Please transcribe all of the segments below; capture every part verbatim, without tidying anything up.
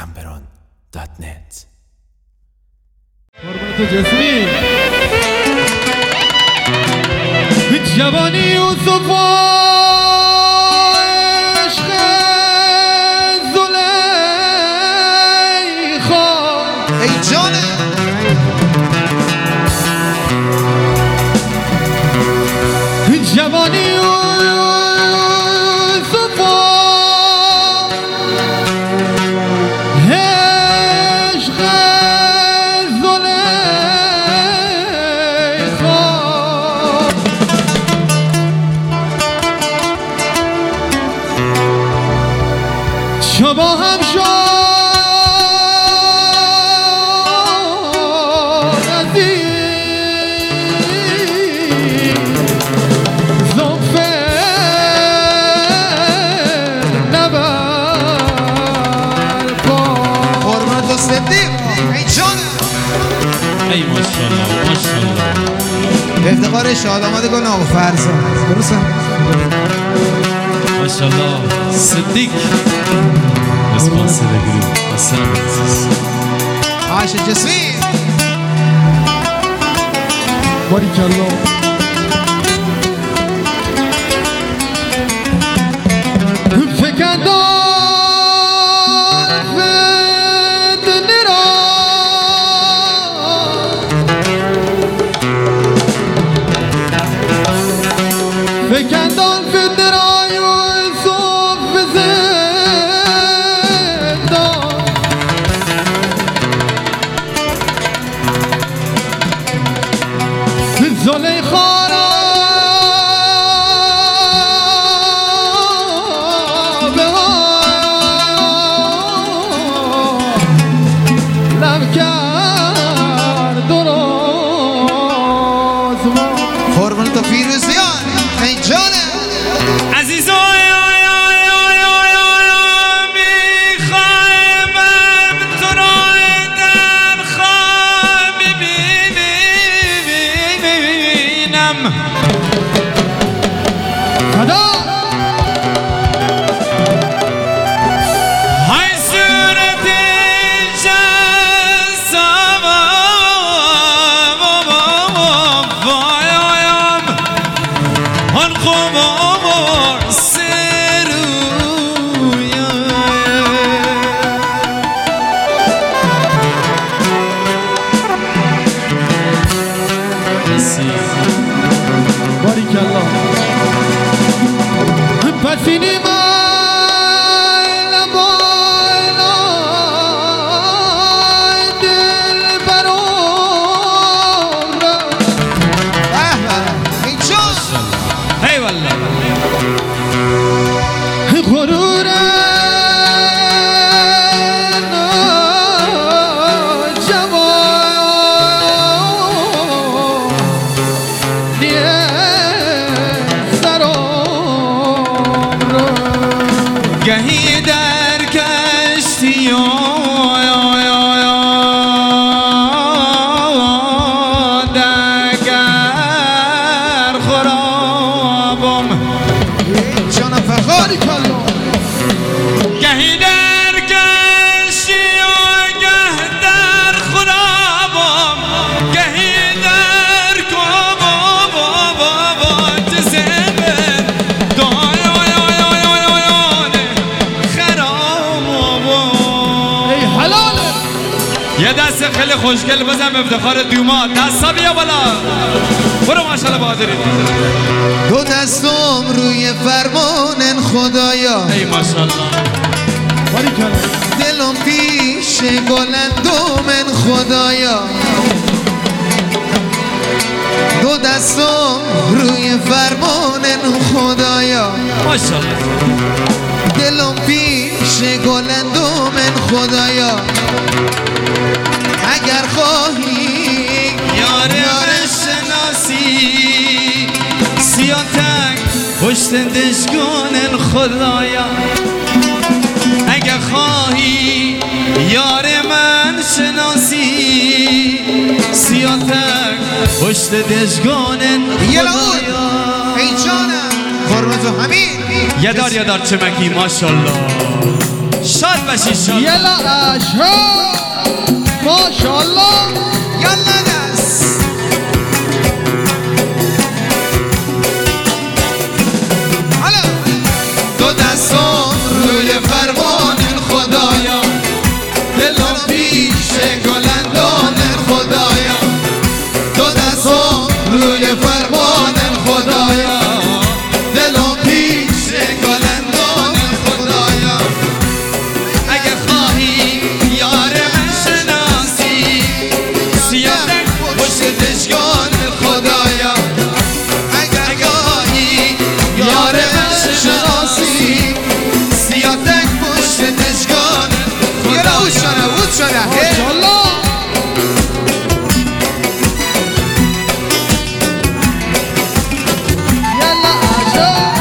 گمبران دات نت. قربونت جسمی جوانی یوسف و عشق زلیخا ای جانه جوانی یوسف و عشق زلیخا چو با هم شد ای ماشاءالله ماشاءالله افتخار شادآمد نام فرزان درسته ماشاءالله صدیق اسپانسر گروه حسن عزیز عاش جسمی باریکالله فکندان فکندان فدرای یوسف به زندان زلیخا را به لب کرد درست قربونت فیروزیان ای جانه عزیزا میخوایم تو را در خواب ببینم خدا های صورت جذاب وایم آن قمار سرویم باریکالله پسینی مایل بایلا دل برون ای جان ای والله غرور گهی در کشتی دگر خرابم جانم فخاری کلا گهی در کشتی گه در خرابم گهی در کبابم جزمن ای حلاله یه دست خیلی خوشگل بزن افتخار دوما دستا بیا بالا برو ماشاءالله بهادری دو دستم روی فرمان خدایا ای ماشاءالله باریکالله دلم پیش گلندوم خدایا دو دستم روی فرمان خدایا ماشاءالله دلم پیش گلندوم خدایا اگر خواهی یار شناسی سیاتک پشت دشگان خدایا اگر خواهی یار من شناسی سیاتک پشت دشگان خدایا ای جانم قربونتو همین یه دار یه دار چمکی ماشاءالله شاد باشی شاد یلا اشها ماشاءالله یالا دست حالا دو دستم روی فرمان خدایا دلم پیش گلندان خدایا دو دستم روی فرمان خدایا دلم پیش گلندان خدایا اگه خواهی یار من شناسی سیادک پشت دشگان خدایا اگر گاهی یار من شناسی سیادک پشت دشگان یه را اوت شده اوت شده ماشاءالله یلا اشها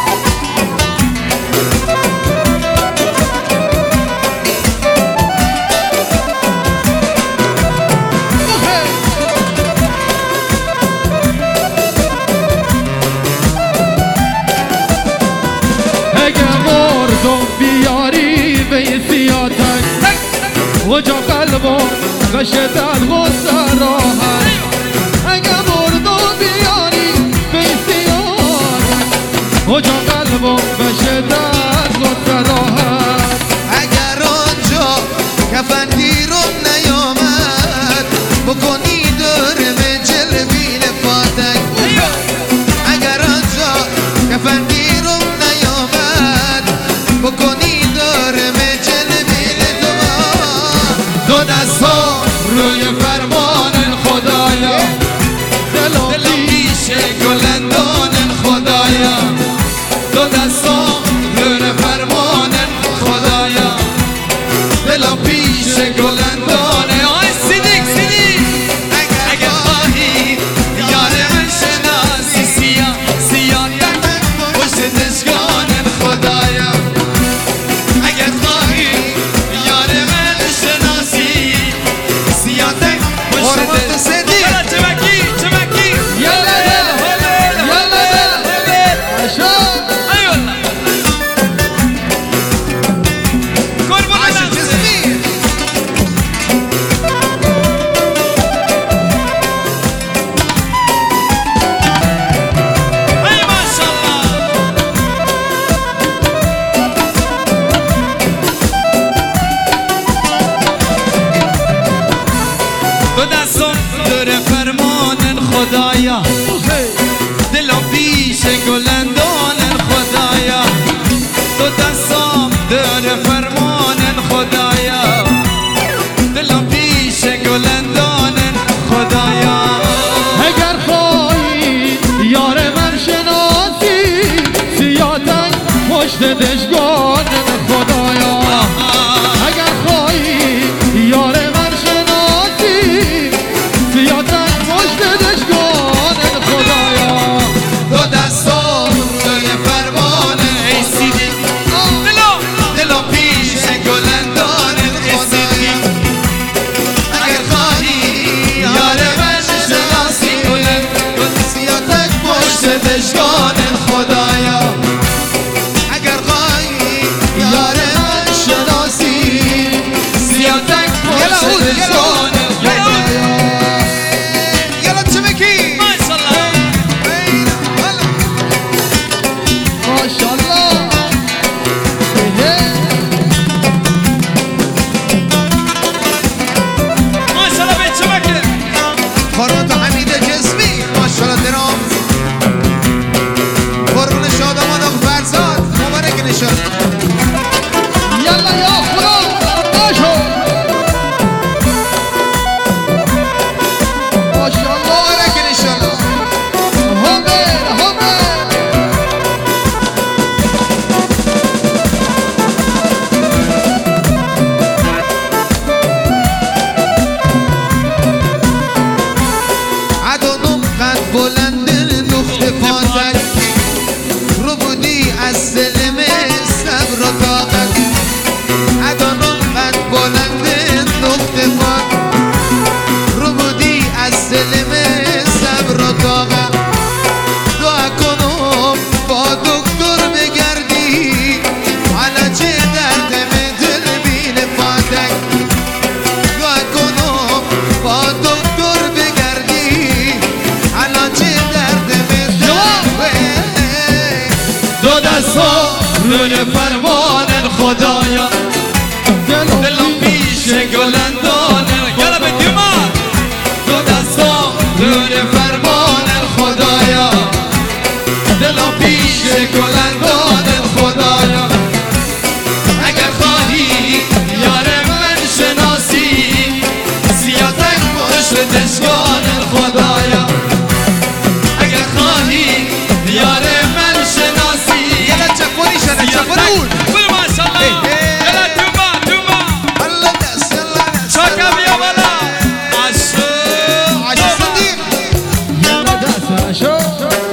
اگه مردم بیاری به سیاتک وجا قلبم بشه در غصه راحت اگه مردم بیاری به سیاتک وجا قلبم بشه در غصه راحت اگر آنجا کفن گیرم نیامد بکنی دورم جلوی لفاتک اگر آنجا کفن گیرم نیامد بکنی دورم جلوی لفاتک دو دستم روی فرمان دلم پیش گلندانه گله به دیومات دو دستام دور فرمان خدایا دلم پیش گلندان خدایا اگر خواهی یار من شناسی سیاتک پشت دشگان خدایا اگر خواهی یار من شناسی یلا چکونی شده چکونون بل ماشالله یلا توبا توبا الله دست الله دست چاکا بیا بالا عشق عشق صدیق یلا دست عشق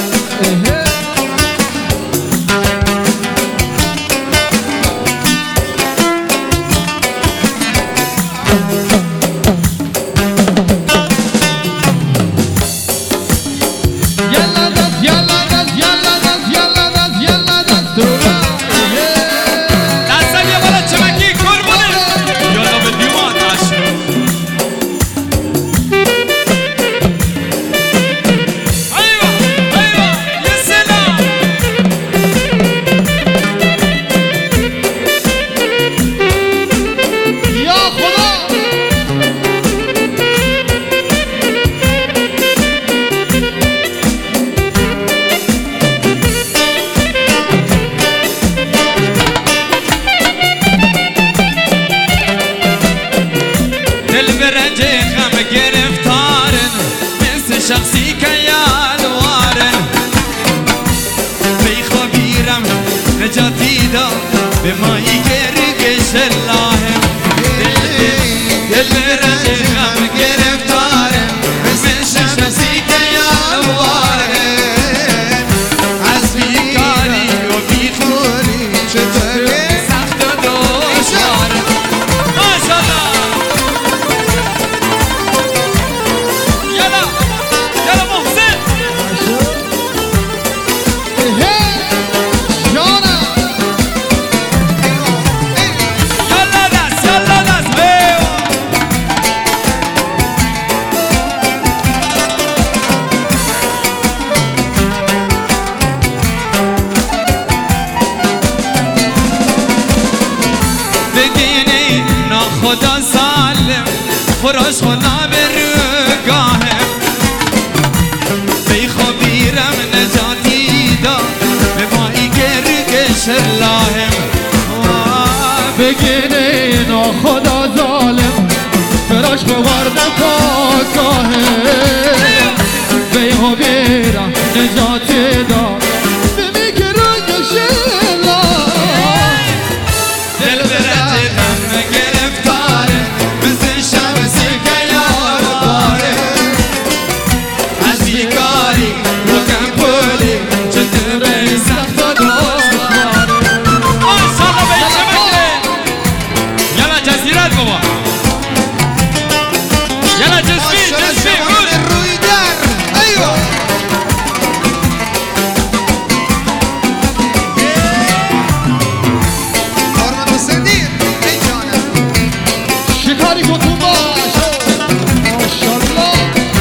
شخصی که یالوارن بی خبیرم نجاتی دا به مایی گرگش اللهم دل برنج غم گرفتارم مثل شخصی که یالوارن از بیکاری و بیخوری چطوری سخت و دشوارم ماشالله خدا سالم فراش خدا به رگاهم بی خبیرم نجاتی دا به مایی گرگش اللهم بگینه نا خدا ظالم فراش بوردم پاکاهم بی خبیرم نجاتی دا به می گرگش اللهم دل برنج غم گرفتاره مثل شمسی که یالواره از بیکاری و کم پولی چطوری سخت و دشواره ماشالله بیشه بگیره یلا جزیرت بابا یلا جسمی جسمی روی در ایوه آرمان صدیق ای جانم شکاری کن باش ماشالله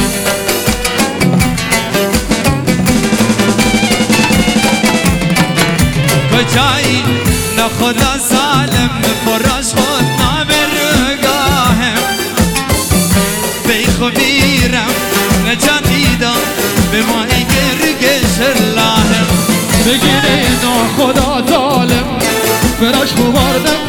بجایی نخدا سالم فراش خود نبرگاهم بی خبیرم نجاتی دا به مایی گرگش اللهم بگیره نا خدا ظالم فراش بوردم